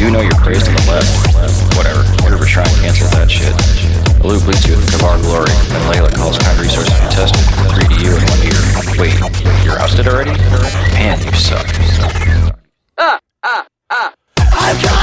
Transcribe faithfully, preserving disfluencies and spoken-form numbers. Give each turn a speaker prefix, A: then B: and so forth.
A: do know you're praised on the left. Whatever. We're trying to cancel that shit. Aloof leads you with Kavar glory, and Layla calls kind resources contested. Three to you and one to your... Wait, you're ousted already? Man, you suck.
B: Ah, ah, ah. I've got